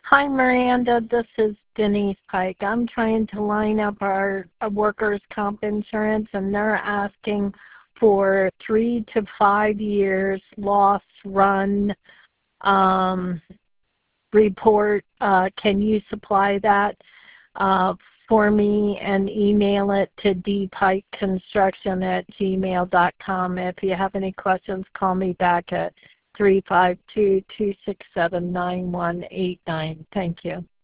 Hi, Miranda. This is Denise Pike. I'm trying to line up our workers' comp insurance, and they're asking for 3 to 5 years loss run report. Can you supply that for me and email it to dpikeconstruction@gmail.com? If you have any questions, call me back at 352-267-9189. Thank you.